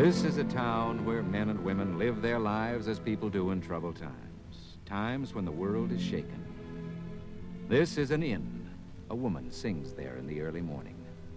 This is a town where men and women live their lives as people do in troubled times, times when the world is shaken. This is an inn. A woman sings there in the early morning.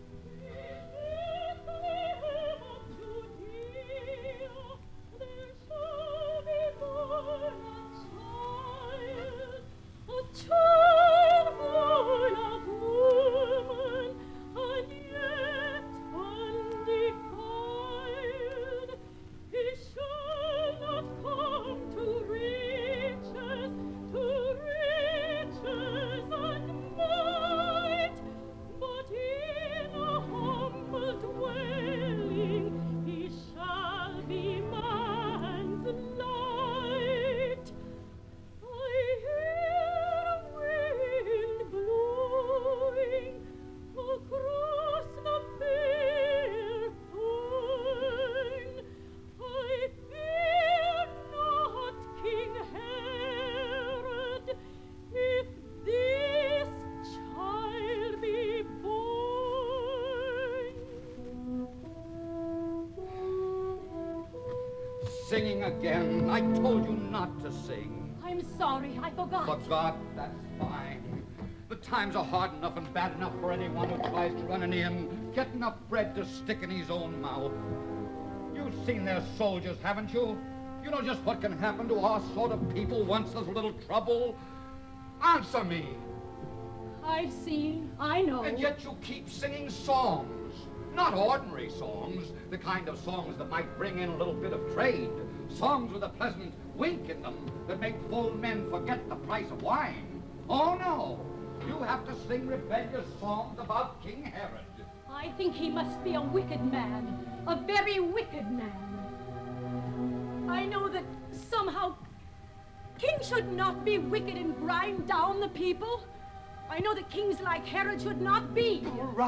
Singing again. I told you not to sing. I'm sorry, I forgot. Forgot? That's fine. The times are hard enough and bad enough for anyone who tries to run an inn, get enough bread to stick in his own mouth. You've seen their soldiers, haven't you? You know just what can happen to our sort of people once there's a little trouble. Answer me. I've seen, I know. And yet you keep singing songs. Not ordinary songs, the kind of songs that might bring in a little bit of trade. Songs with a pleasant wink in them that make full men forget the price of wine. Oh, no. You have to sing rebellious songs about King Herod. I think he must be a wicked man. A very wicked man. I know that somehow kings should not be wicked and grind down the people. I know that kings like Herod should not be.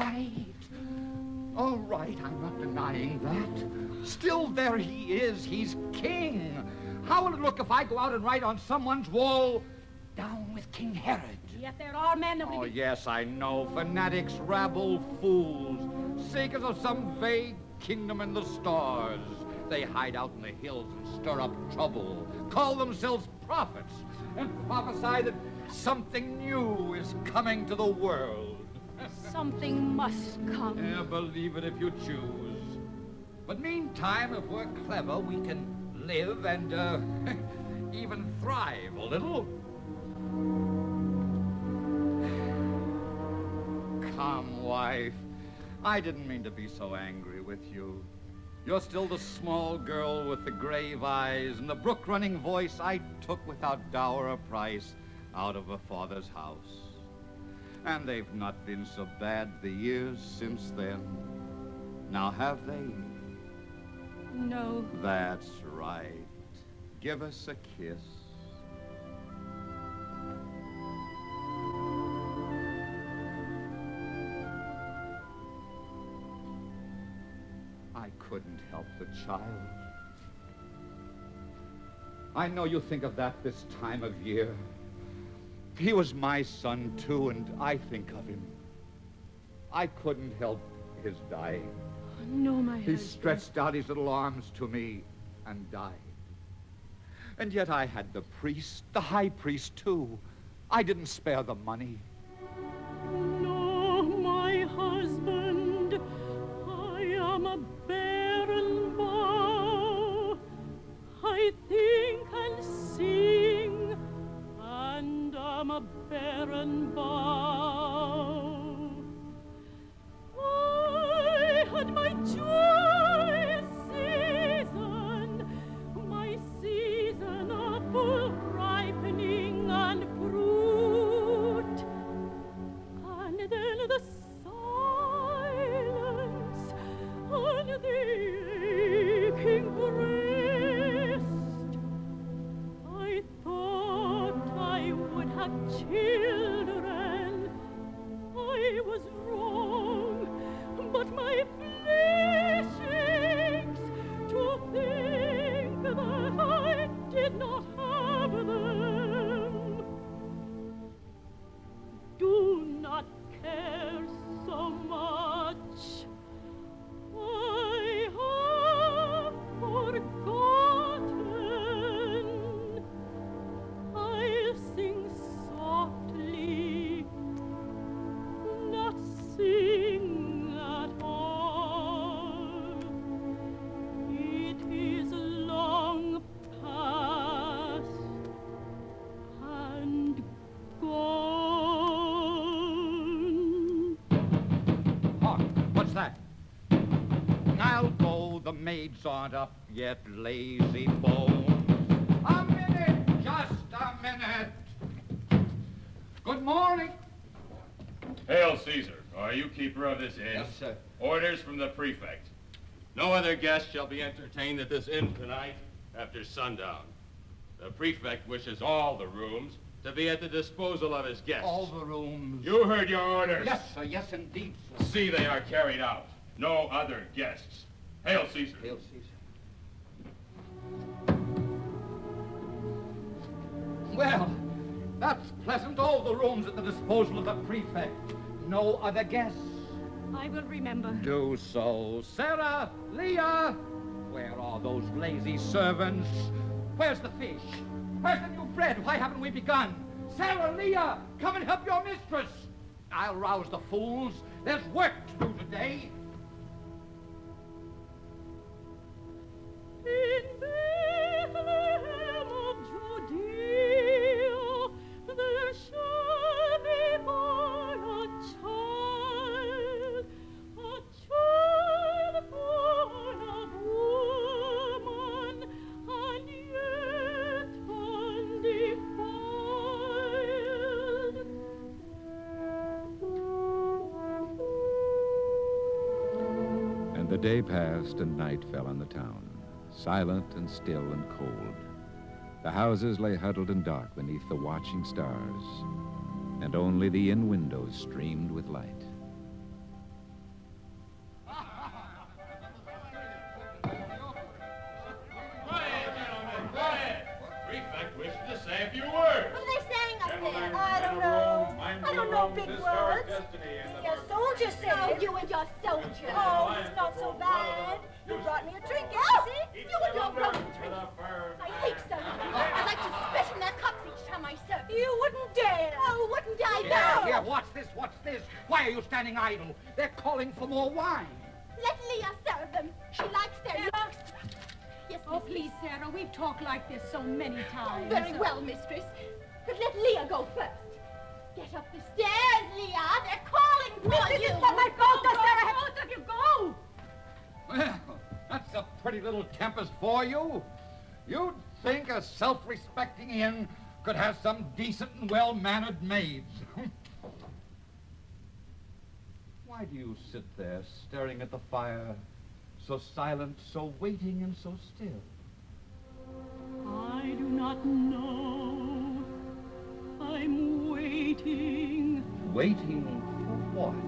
All right, I'm not denying that. Still, there he is. He's king. How will it look if I go out and write on someone's wall, "Down with King Herod"? Yet there are men of... Oh, yes, I know. Fanatics, rabble, fools, seekers of some vague kingdom in the stars. They hide out in the hills and stir up trouble, call themselves prophets, and prophesy that something new is coming to the world. Something must come. Yeah, believe it if you choose. But meantime, if we're clever, we can live and, even thrive a little. Come, wife. I didn't mean to be so angry with you. You're still the small girl with the grave eyes and the brook-running voice I took without dower or price out of a father's house. And they've not been so bad the years since then. Now have they? No. That's right. Give us a kiss. I couldn't help the child. I know you think of that this time of year. He was my son, too, and I think of him. I couldn't help his dying. Oh, no, my husband. He stretched out his little arms to me and died. And yet I had the priest, the high priest, too. I didn't spare the money. No, my husband, I am a barren bough. I think and sing, and I'm a barren bough. I had my joyous season, my season of full ripening and fruit, and then the silence on the aching breast. I thought I would have children. I was wrong, but my flesh aches to think that I did not have them. Do not care maids aren't up yet, lazy bones. A minute, just a minute. Good morning. Hail, Caesar. Are you keeper of this inn? Yes, sir. Orders from the prefect. No other guest shall be entertained at this inn tonight after sundown. The prefect wishes all the rooms to be at the disposal of his guests. All the rooms. You heard your orders. Yes, sir. Yes, indeed, sir. See they are carried out. No other guests. Hail, Caesar. Hail, Caesar. Well, that's pleasant. All the rooms at the disposal of the prefect. No other guests. I will remember. Do so. Sarah, Leah, where are those lazy servants? Where's the fish? Where's the new bread? Why haven't we begun? Sarah, Leah, come and help your mistress. I'll rouse the fools. There's work to do today. In Bethlehem of Judea, there shall be born a child born of woman, and yet undefiled. And the day passed and night fell on the town, silent and still and cold. The houses lay huddled and dark beneath the watching stars, and only the inn windows streamed with light. Quiet, gentlemen, quiet. Prefect wishes to say a few words. What are they saying up Gentlemen, there? I don't know. I don't know big Historic words. destiny in the Your soldier said Oh, it. you and your soldier. Oh, it's not so bad. You brought me a trinket, Oh, see? you and your broken drink. I hate servants. I like to spit in their cups each time I serve. You wouldn't dare. Oh, wouldn't I Here, know? here, what's this? What's this? Why are you standing idle? They're calling for more wine. Let Leah serve them. She likes their looks. Yes, Oh, mistress. please, Sarah, we've talked like this so many times. Very well, mistress. But let Leah go first. Get up the stairs, Leah. They're calling for Mistress, you. it's not my fault that Sarah... Both of you go! Well, that's a pretty little tempest for you. You'd think a self-respecting inn could have some decent and well-mannered maids. Why do you sit there staring at the fire, so silent, so waiting, and so still? I do not know. I'm waiting. Waiting for what?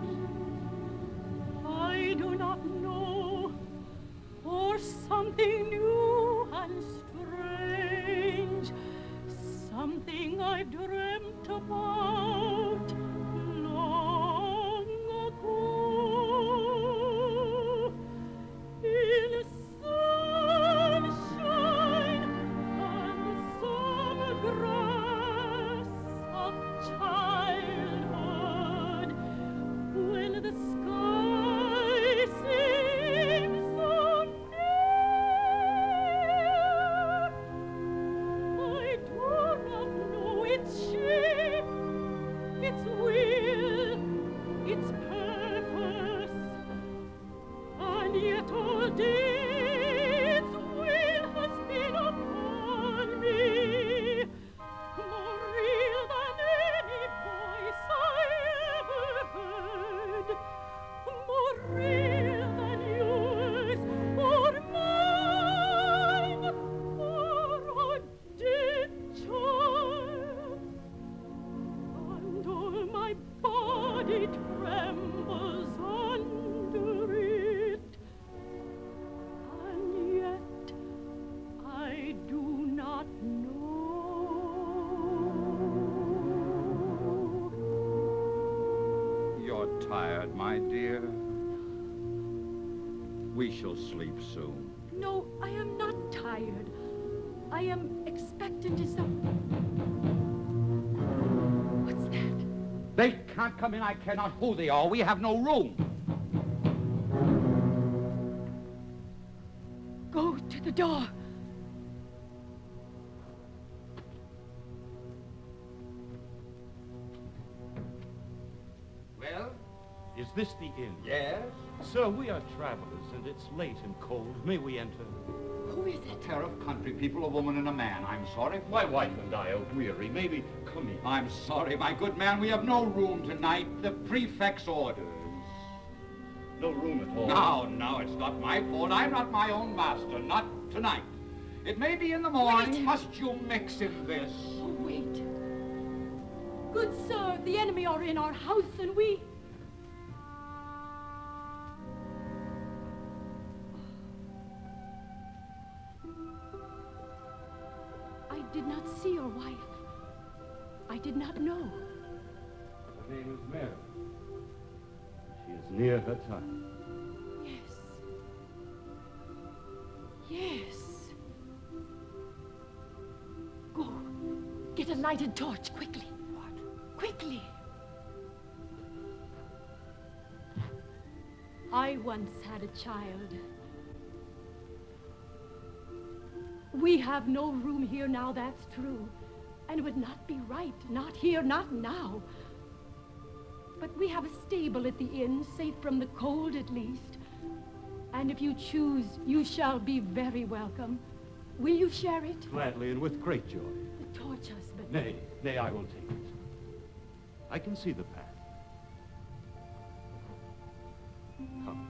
I do not know. For something new and strange. Something I've dreamt about long ago. In sunshine and summer grass of childhood, when the sky seems so near, I do not know its shape, its will, its purpose, and yet all day its will has been upon me, more real than any voice I ever heard, more real than yours or mine, or a dead child. And all my body trembles under it, and yet I do not know. You're tired, my dear. We shall sleep soon. No, I am not tired. I am expectant as though... What's that? They can't come in. I care not who they are. We have no room. Go to the door. Well, Is this the inn? Yes? Sir, we are travelers, and it's late and cold. May we enter? Who is A it? pair of country people, a woman and a man. I'm sorry. My wife and I are weary. Maybe come in. I'm sorry, my good man. We have no room tonight. The prefect's orders. No room at all. No, it's not my fault. I'm not my own master. Not tonight. It may be in the morning. Wait. Must you mix in this? Oh, wait. Good sir, the enemy are in our house and we... I did not see your wife. I did not know. Her name is Mary. She is near her time. Yes. Yes. Go. Get a lighted torch, quickly. What? Quickly. I once had a child. We have no room here now, that's true. And it would not be right, not here, not now. But we have a stable at the inn, safe from the cold at least. And if you choose, you shall be very welcome. Will you share it? Gladly and with great joy. The torch, husband. Nay, I will take it. I can see the path. Come.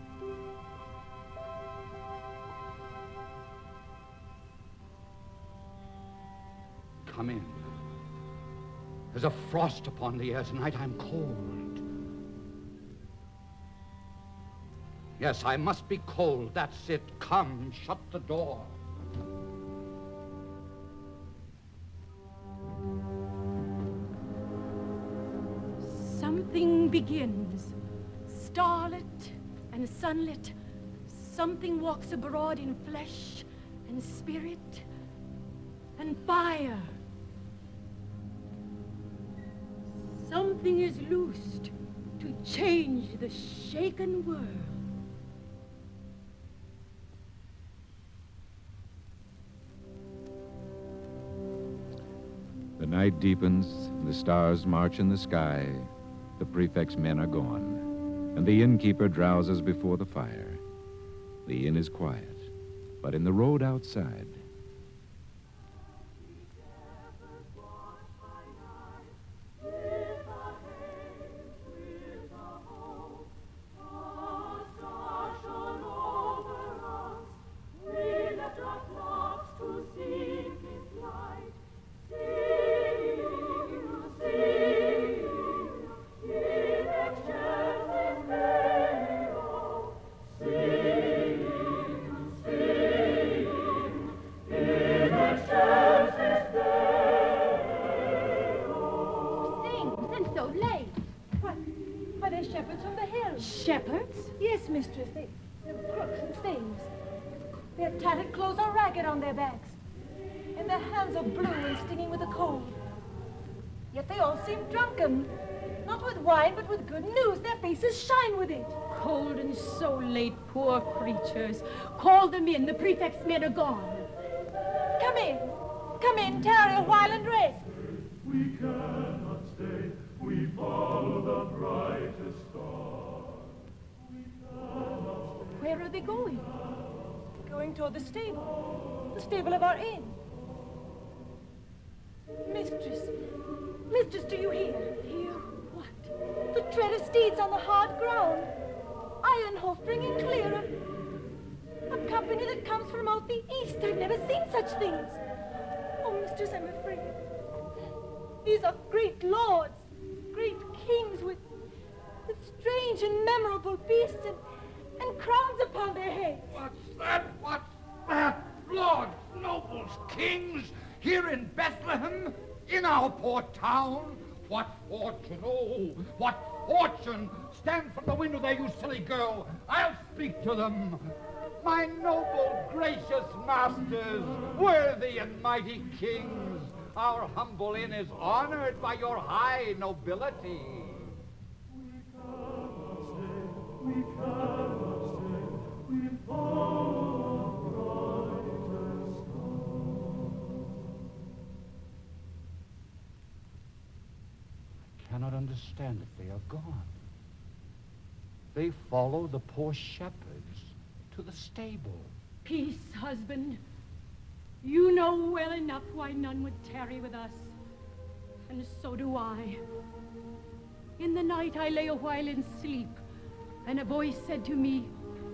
Come in. There's a frost upon the air tonight. I'm cold. Yes, I must be cold. That's it. Come, shut the door. Something begins. Starlit and sunlit. Something walks abroad in flesh and spirit and fire. Something is loosed to change the shaken world. The night deepens, the stars march in the sky. The prefect's men are gone, and the innkeeper drowses before the fire. The inn is quiet, but in the road outside, Shepherds? Yes, mistress. They're crooks and thieves. Their tattered clothes are ragged on their backs, and their hands are blue and stinging with the cold. Yet they all seem drunken. Not with wine, but with good news. Their faces shine with it. Cold and so late, poor creatures. Call them in. The prefect's men are gone. Come in. Come in, tarry a while and rest. We cannot stay. We follow the brightest star. Where are they going? Going toward the stable of our inn. Mistress, do you hear? Hear what? The tread of steeds on the hard ground. Iron hoof ringing clear. A company that comes from out the east. I've never seen such things. Oh, mistress, I'm afraid. These are great lords, great kings with strange and memorable beasts and crowns upon their heads. What's that? What's that? Lords, nobles, kings, here in Bethlehem, in our poor town? What fortune, oh, what fortune! Stand from the window there, you silly girl. I'll speak to them. My noble, gracious masters, worthy and mighty kings, our humble inn is honored by your high nobility. We cannot stay. We follow brightest star. I cannot understand it. They are gone. They follow the poor shepherds to the stable. Peace, husband. You know well enough why none would tarry with us. And so do I. In the night I lay a while in sleep, and a voice said to me,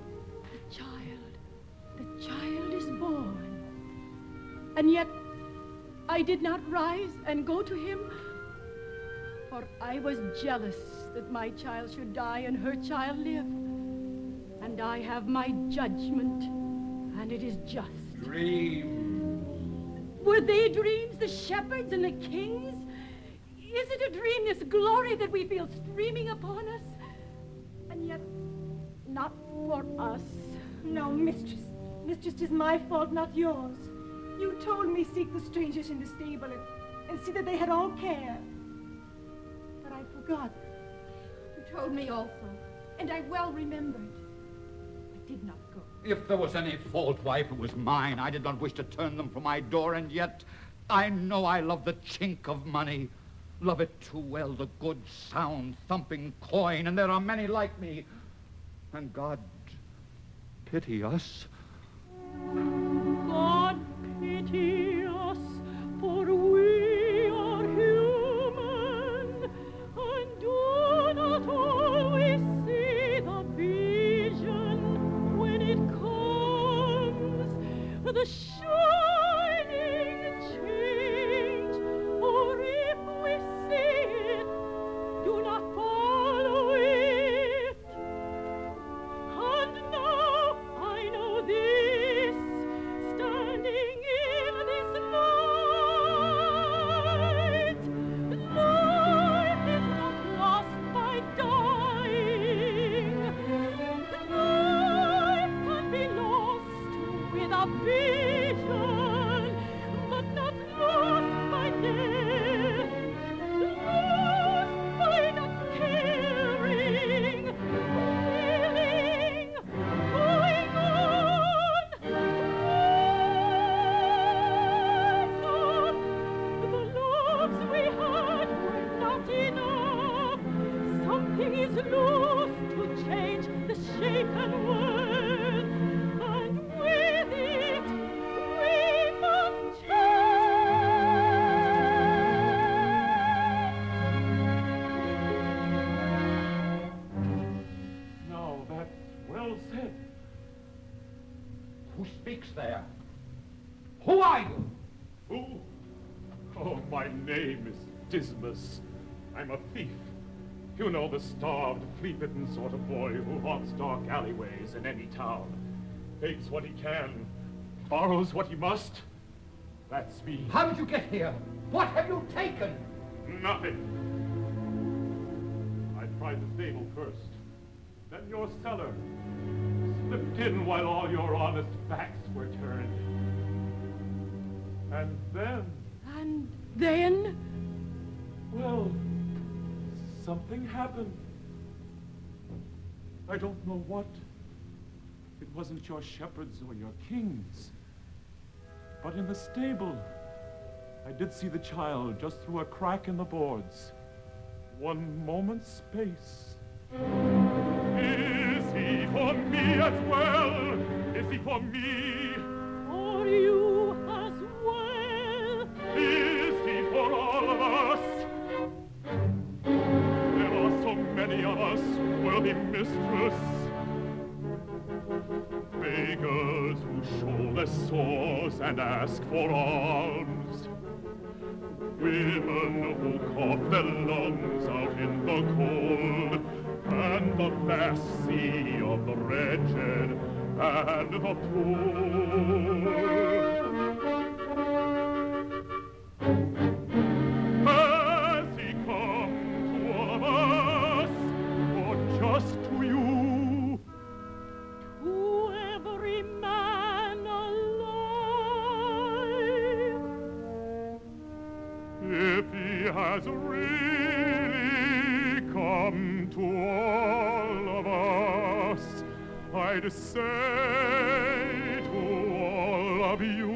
the child is born. And yet I did not rise and go to him, for I was jealous that my child should die and her child live. And I have my judgment, and it is just. Dreams. Were they dreams, the shepherds and the kings? Is it a dream, this glory that we feel streaming upon us? And yet, not for us. No, mistress. Mistress, 'tis my fault, not yours. You told me seek the strangers in the stable and see that they had all care. But I forgot. You told me also, and I well remembered. I did not go. If there was any fault, wife, it was mine. I did not wish to turn them from my door, and yet I know I love the chink of money. Love it too well, the good, sound, thumping coin, and there are many like me. And God pity us. God pity us, for we are human, and do not always see the vision when it comes, the shining change, or if we see it, do not follow it. And now I know this, standing in this light, life is not lost by dying. Life can be lost with a vision, but not lost by death, lost by not caring, willing, going on. The loves we had were not enough. Something is lost to change the shapen world, and with it we must change. Now that's well said. Who speaks there? Who are you? Who? Oh, my name is Dismas. I'm a thief. You know, the starved, flea-bitten sort of boy who haunts dark alleyways in any town. Takes what he can, borrows what he must. That's me. How did you get here? What have you taken? Nothing. I tried the stable first, then your cellar. Slipped in while all your honest backs were turned. And then? Well, something happened. I don't know what. It wasn't your shepherds or your kings. But in the stable, I did see the child just through a crack in the boards. One moment's space. Is he for me as well? Is he for me? For you as well. Is he for all of us? There are so many of us, worthy mistress. Beggars who shoulder swords and ask for alms. Women who cough their lungs out in the cold. And the vast sea of the wretched and the poor. Has he come to all of us, or just to you? To every man alive. If he has really come to all of us, I'd say to all of you,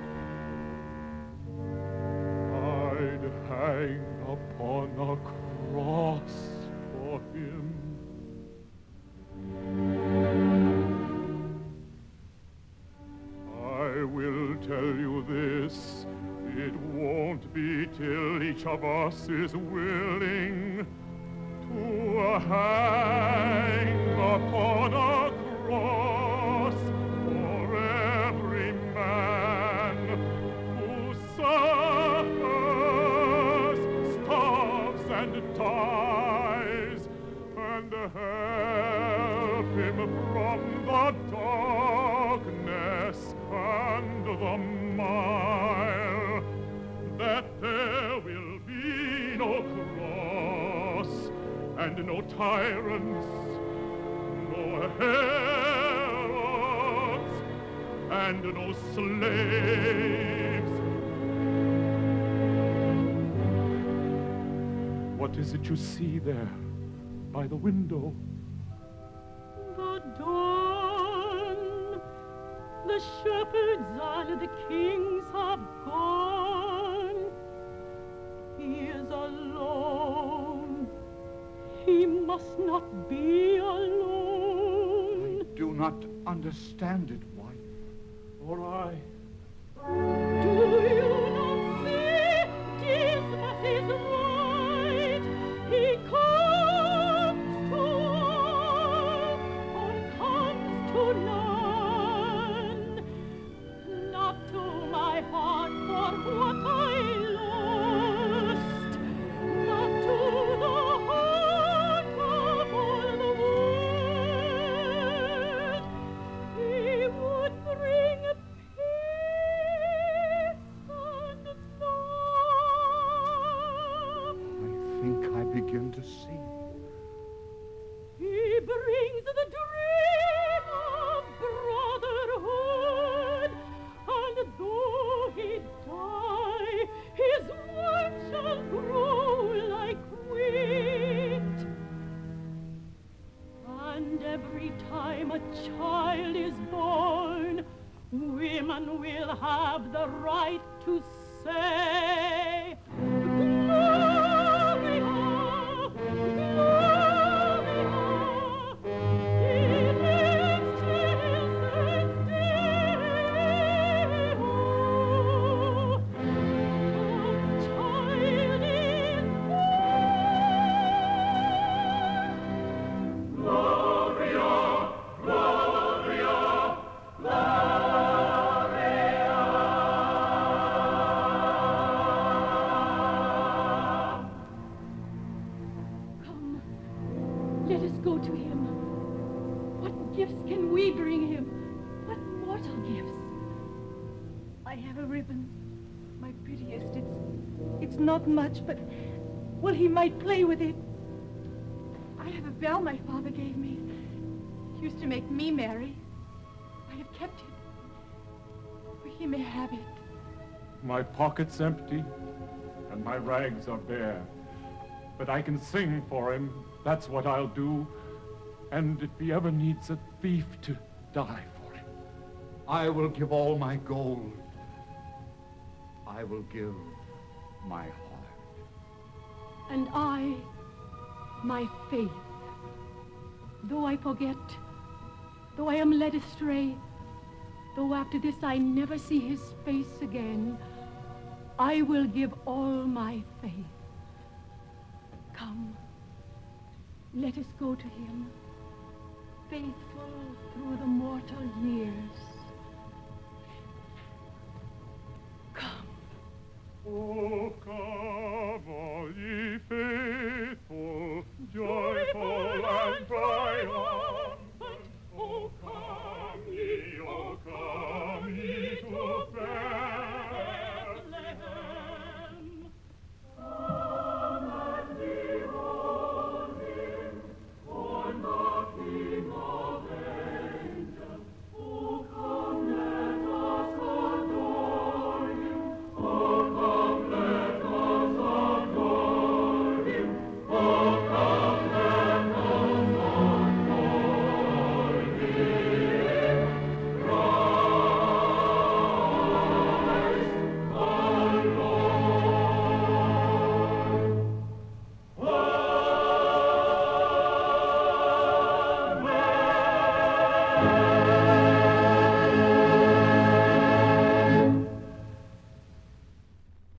I'd hang upon a cross for him. I will tell you this, it won't be till each of us is willing to hang upon a cross for every man who suffers, starves, and dies, and help him from the darkness and the mile, that there will be no cross and no tyrants, no herods, and no slaves. What is it you see there by the window? The dawn. The shepherds and the kings have gone. He is alone. He must not be alone. I do not understand it, wife. Or I. Do you not see? Dismas is right. He comes to all, or comes to none. Not to my heart for what I lost, not to the heart of all the world. He would bring peace and love. I think I begin to see. He brings the dream of brotherhood, and though he die, his word shall grow like wheat. And every time a child is born, women will have the right to say, Gloria, Gloria, he lives till this day. Oh, the child is Come, let us go to him. What gifts can we bring him? What mortal gifts? I have a ribbon, my prettiest. It's not much, but, well, he might play with it. I have a bell my father gave me. It used to make me merry. I have kept it. For he may have it. My pocket's empty, and my rags are bare. But I can sing for him, that's what I'll do. And if he ever needs a thief to die for him. I will give all my gold. I will give my heart. And I, my faith. Though I forget, though I am led astray, though after this I never see his face again, I will give all my faith. Come, let us go to him, faithful through the mortal years. Come. Oh, come.